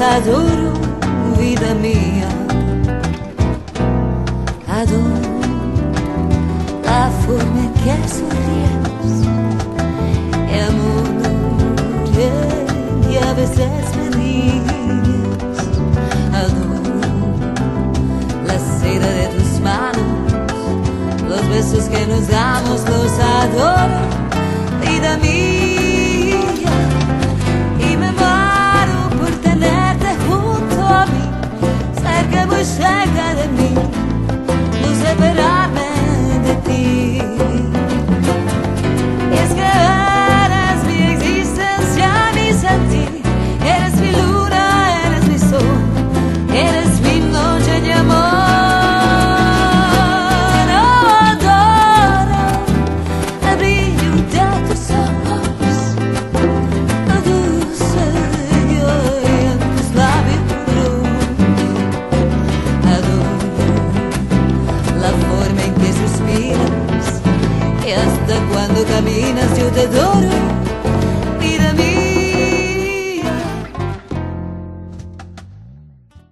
adoro, vida mía. Adoro la forma en que sonríes, amor, y a veces me ríes. Adoro la seda de tus manos, los besos que nos damos, los adoro, vida mía. Y me muero por tenerte junto a mí, cerca, muy cerca